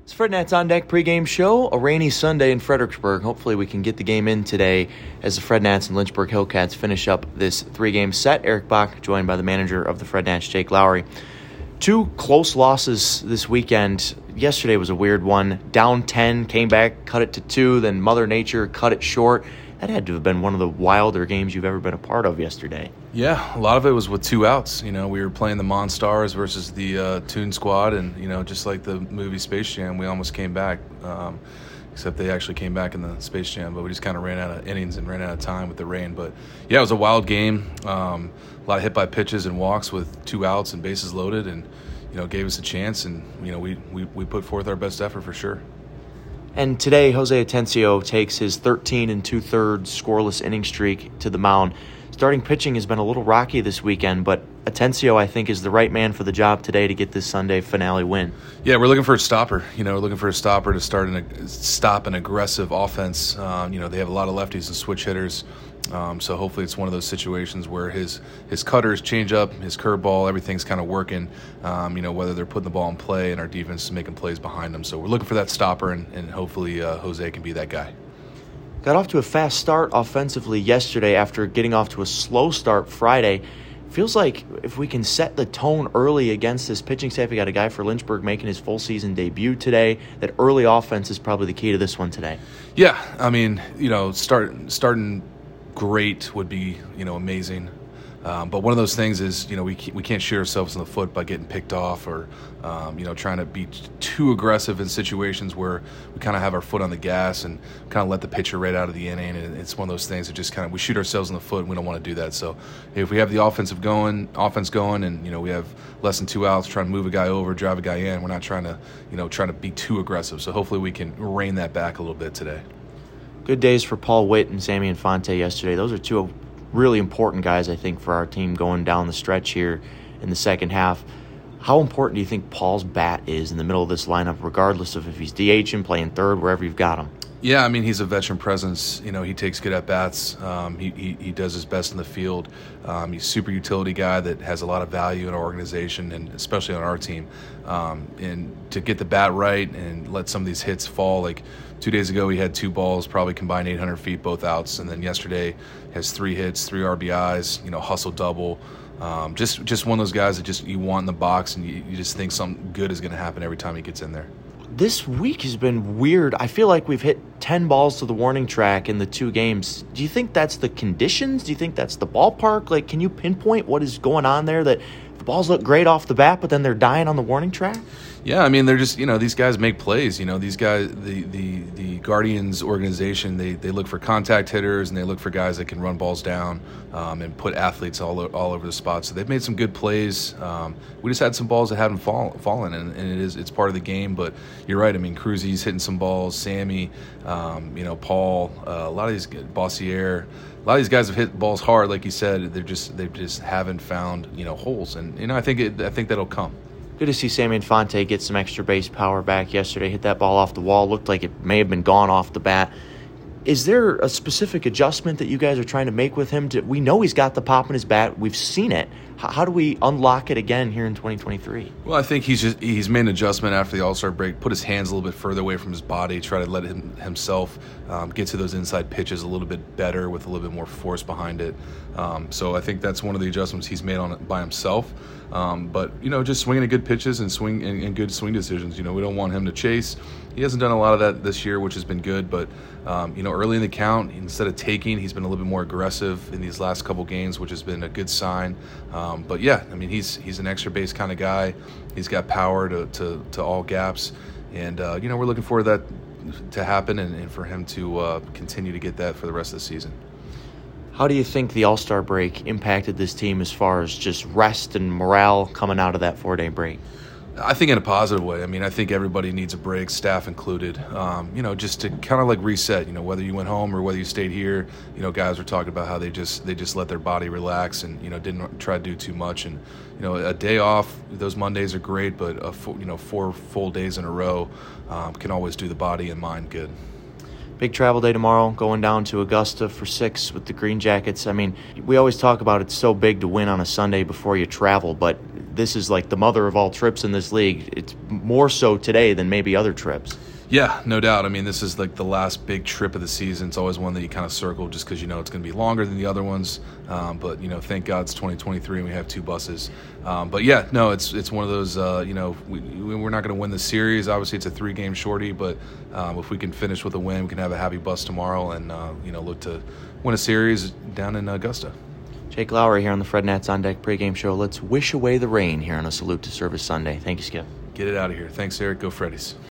It's Fred Nats On Deck pregame show, a rainy Sunday in Fredericksburg. Hopefully we can get the game in today as the Fred Nats and Lynchburg Hillcats finish up this three-game set. Eric Bach joined by the manager of the Fred Nats, Jake Lowry. Two close losses this weekend. Yesterday was a weird one. Down 10, came back, cut it to 2, then Mother Nature cut it short. That had to have been one of the wilder games you've ever been a part of yesterday. Yeah, a lot of it was with 2 outs. You know, we were playing the Monstars versus the Toon Squad, and, you know, just like the movie Space Jam, we almost came back, except they actually came back in the Space Jam, but we just kind of ran out of innings and ran out of time with the rain. But, yeah, it was a wild game. A lot of hit-by-pitches and walks with 2 outs and bases loaded, and, you know, gave us a chance, and, you know, we put forth our best effort for sure. And today, Jose Atencio takes his 13 2/3 scoreless inning streak to the mound. Starting pitching has been a little rocky this weekend, but Atencio, I think, is the right man for the job today to get this Sunday finale win. Yeah, we're looking for a stopper. You know, we're looking for a stopper to stop an aggressive offense. You know, they have a lot of lefties and switch hitters. So hopefully it's one of those situations where his cutters change up, his curveball, everything's kind of working, you know, whether they're putting the ball in play and our defense is making plays behind them. So we're looking for that stopper, and hopefully Jose can be that guy. Got off to a fast start offensively yesterday after getting off to a slow start Friday. Feels like if we can set the tone early against this pitching staff, we got a guy for Lynchburg making his full season debut today, that early offense is probably the key to this one today. Yeah, I mean, you know, starting great would be, you know, amazing. But one of those things is, you know, we can't shoot ourselves in the foot by getting picked off or, you know, trying to be too aggressive in situations where we kind of have our foot on the gas and kind of let the pitcher right out of the inning. And it's one of those things that just kind of we shoot ourselves in the foot and we don't want to do that. So if we have the offense going and, you know, we have less than 2 outs, trying to move a guy over, drive a guy in, we're not trying to be too aggressive. So hopefully we can rein that back a little bit today. Good days for Paul Witt and Sammy Infante yesterday. Those are two really important guys, I think, for our team going down the stretch here in the second half. How important do you think Paul's bat is in the middle of this lineup, regardless of if he's DHing, playing third, wherever you've got him? Yeah, I mean, he's a veteran presence. You know, he takes good at-bats. He does his best in the field. He's a super utility guy that has a lot of value in our organization and especially on our team. And to get the bat right and let some of these hits fall, like 2 days ago he had 2 balls, probably combined 800 feet, both outs. And then yesterday has 3 hits, 3 RBIs, you know, hustle double. Just one of those guys that just you want in the box and you just think something good is going to happen every time he gets in there. This week has been weird. I feel like we've hit 10 balls to the warning track in the 2 games. Do you think that's the conditions? Do you think that's the ballpark? Like, can you pinpoint what is going on there, that the balls look great off the bat, but then they're dying on the warning track? Yeah, I mean, they're just, you know, these guys make plays. You know, these guys, the Guardians organization, they look for contact hitters and they look for guys that can run balls down and put athletes all over the spot. So they've made some good plays. We just had some balls that haven't fallen, and it's part of the game. But you're right. I mean, Cruzy's hitting some balls. Sammy, you know, Paul, a lot of these Bossier. A lot of these guys have hit balls hard, like you said. They just haven't found, you know, holes, and you know, I think that'll come. Good to see Sammy Infante get some extra base power back yesterday. Hit that ball off the wall. Looked like it may have been gone off the bat. Is there a specific adjustment that you guys are trying to make with him? We know he's got the pop in his bat. We've seen it. How do we unlock it again here in 2023? Well, I think he's made an adjustment after the All-Star break, put his hands a little bit further away from his body, try to let himself get to those inside pitches a little bit better with a little bit more force behind it. So I think that's one of the adjustments he's made on it by himself. But, you know, just swinging at good pitches and good swing decisions. You know, we don't want him to chase. He hasn't done a lot of that this year, which has been good. But, you know, early in the count, instead of taking, he's been a little bit more aggressive in these last couple games, which has been a good sign. But, yeah, I mean, he's an extra base kind of guy. He's got power to all gaps. And, you know, we're looking for that to happen and for him to continue to get that for the rest of the season. How do you think the All-Star break impacted this team as far as just rest and morale coming out of that 4-day break? I think in a positive way. I mean, I think everybody needs a break, staff included, you know, just to kind of like reset, you know, whether you went home or whether you stayed here. You know, guys were talking about how they just let their body relax and, you know, didn't try to do too much. And, you know, a day off, those Mondays are great, but, 4 full days in a row can always do the body and mind good. Big travel day tomorrow, going down to Augusta for 6 with the Green Jackets. I mean, we always talk about it's so big to win on a Sunday before you travel, but this is like the mother of all trips in this league. It's more so today than maybe other trips. Yeah, no doubt. I mean, this is like the last big trip of the season. It's always one that you kind of circle just because you know it's going to be longer than the other ones. But, thank God it's 2023 and we have 2 buses. But, yeah, no, it's one of those, we're not going to win the series. Obviously, it's a 3-game shorty. But if we can finish with a win, we can have a happy bus tomorrow and, look to win a series down in Augusta. Jake Lowry here on the Fred Nats On Deck pregame show. Let's wish away the rain here on a Salute to Service Sunday. Thank you, Skip. Get it out of here. Thanks, Eric. Go Freddies.